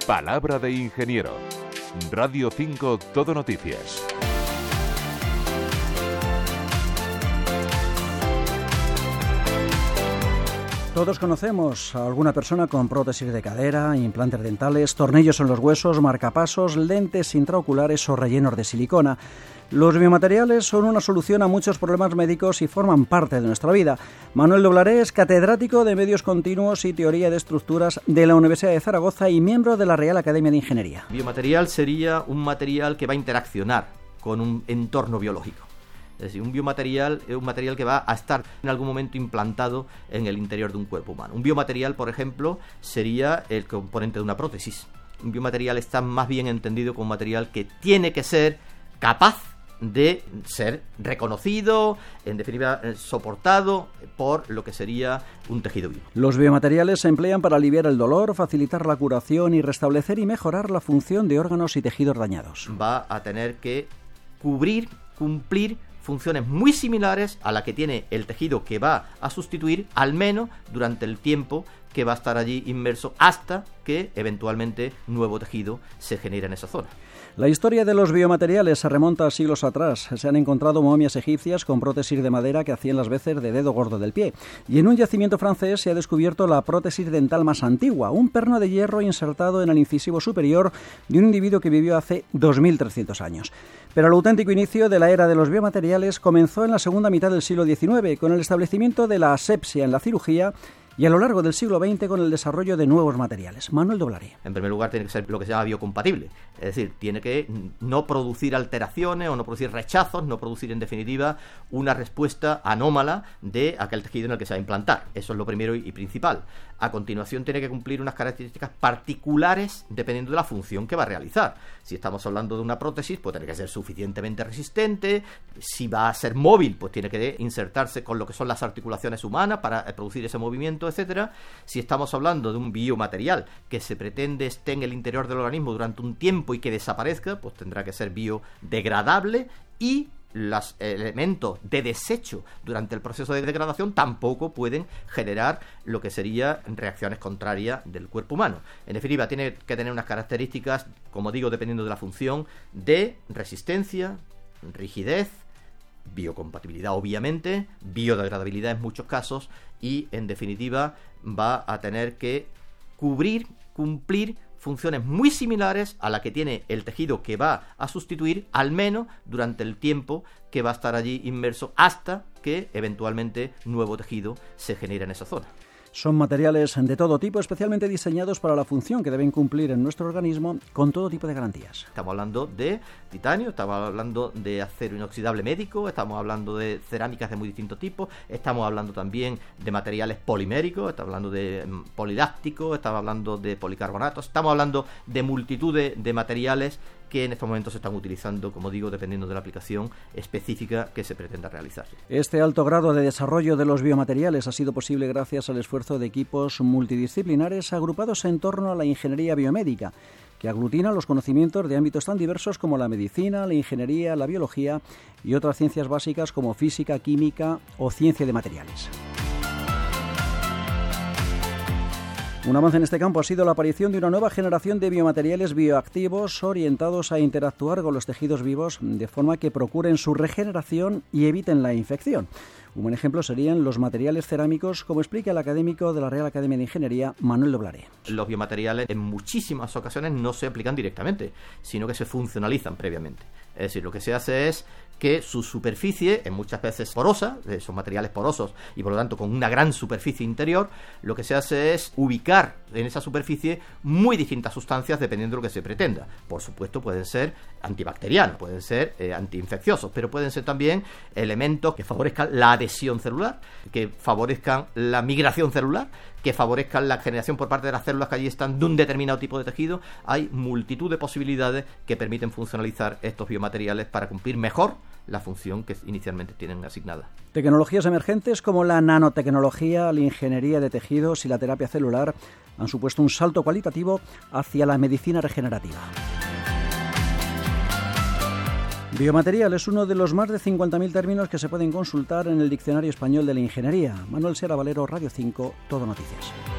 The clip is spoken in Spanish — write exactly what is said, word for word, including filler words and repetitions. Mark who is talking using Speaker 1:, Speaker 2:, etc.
Speaker 1: Palabra de ingeniero. Radio cinco Todo Noticias.
Speaker 2: Todos conocemos a alguna persona con prótesis de cadera, implantes dentales, tornillos en los huesos, marcapasos, lentes intraoculares o rellenos de silicona. Los biomateriales son una solución a muchos problemas médicos y forman parte de nuestra vida. Manuel Doblaré es catedrático de Medios Continuos y Teoría de Estructuras de la Universidad de Zaragoza y miembro de la Real Academia de Ingeniería.
Speaker 3: Biomaterial sería un material que va a interaccionar con un entorno biológico. Es decir, un biomaterial es un material que va a estar en algún momento implantado en el interior de un cuerpo humano. Un biomaterial, por ejemplo, sería el componente de una prótesis. Un biomaterial está más bien entendido como un material que tiene que ser capaz de ser reconocido, en definitiva soportado por lo que sería un tejido vivo.
Speaker 2: Los biomateriales se emplean para aliviar el dolor, facilitar la curación y restablecer y mejorar la función de órganos y tejidos dañados.
Speaker 3: Va a tener que cubrir, cumplir funciones muy similares a la que tiene el tejido que va a sustituir, al menos durante el tiempo que va a estar allí inmerso hasta que eventualmente nuevo tejido se genere en esa zona.
Speaker 2: La historia de los biomateriales se remonta a siglos atrás. Se han encontrado momias egipcias con prótesis de madera que hacían las veces de dedo gordo del pie. Y en un yacimiento francés se ha descubierto la prótesis dental más antigua, un perno de hierro insertado en el incisivo superior de un individuo que vivió hace dos mil trescientos años. Pero el auténtico inicio de la era de los biomateriales comenzó en la segunda mitad del siglo diecinueve, con el establecimiento de la asepsia en la cirugía y a lo largo del siglo veinte con el desarrollo de nuevos materiales. Manuel Doblaré.
Speaker 3: En primer lugar, tiene que ser lo que se llama biocompatible. Es decir, tiene que no producir alteraciones o no producir rechazos, no producir, en definitiva, una respuesta anómala de aquel tejido en el que se va a implantar. Eso es lo primero y principal. A continuación, tiene que cumplir unas características particulares dependiendo de la función que va a realizar. Si estamos hablando de una prótesis, pues tiene que ser suficientemente resistente. Si va a ser móvil, pues tiene que insertarse con lo que son las articulaciones humanas para producir ese movimiento, etcétera. Si estamos hablando de un biomaterial que se pretende esté en el interior del organismo durante un tiempo y que desaparezca, pues tendrá que ser biodegradable y los elementos de desecho durante el proceso de degradación tampoco pueden generar lo que sería reacciones contrarias del cuerpo humano. En definitiva, tiene que tener unas características, como digo, dependiendo de la función, de resistencia, rigidez, biocompatibilidad obviamente, biodegradabilidad en muchos casos y en definitiva va a tener que cubrir, cumplir funciones muy similares a la que tiene el tejido que va a sustituir, al menos durante el tiempo que va a estar allí inmerso hasta que eventualmente nuevo tejido se genere en esa zona.
Speaker 2: Son materiales de todo tipo, especialmente diseñados para la función que deben cumplir en nuestro organismo con todo tipo de garantías.
Speaker 3: Estamos hablando de titanio, estamos hablando de acero inoxidable médico, estamos hablando de cerámicas de muy distintos tipos, estamos hablando también de materiales poliméricos, estamos hablando de polilácticos, estamos hablando de policarbonatos, estamos hablando de multitud de, de materiales que en estos momentos se están utilizando, como digo, dependiendo de la aplicación específica que se pretenda realizar.
Speaker 2: Este alto grado de desarrollo de los biomateriales ha sido posible gracias al esfuerzo de equipos multidisciplinares agrupados en torno a la ingeniería biomédica, que aglutina los conocimientos de ámbitos tan diversos como la medicina, la ingeniería, la biología y otras ciencias básicas como física, química o ciencia de materiales. Un avance en este campo ha sido la aparición de una nueva generación de biomateriales bioactivos orientados a interactuar con los tejidos vivos de forma que procuren su regeneración y eviten la infección. Un buen ejemplo serían los materiales cerámicos, como explica el académico de la Real Academia de Ingeniería, Manuel Doblaré.
Speaker 3: Los biomateriales en muchísimas ocasiones no se aplican directamente, sino que se funcionalizan previamente. Es decir, lo que se hace es que su superficie, en muchas veces porosa, son materiales porosos y por lo tanto con una gran superficie interior, lo que se hace es ubicar en esa superficie muy distintas sustancias dependiendo de lo que se pretenda. Por supuesto pueden ser antibacterianos, pueden ser eh, antiinfecciosos, pero pueden ser también elementos que favorezcan la adhesión celular, que favorezcan la migración celular, que favorezcan la generación por parte de las células que allí están de un determinado tipo de tejido. Hay multitud de posibilidades que permiten funcionalizar estos biomateriales para cumplir mejor la función que inicialmente tienen asignada.
Speaker 2: Tecnologías emergentes como la nanotecnología, la ingeniería de tejidos y la terapia celular han supuesto un salto cualitativo hacia la medicina regenerativa. Biomaterial es uno de los más de cincuenta mil términos que se pueden consultar en el Diccionario Español de la Ingeniería. Manuel Sierra Valero, Radio cinco, Todo Noticias.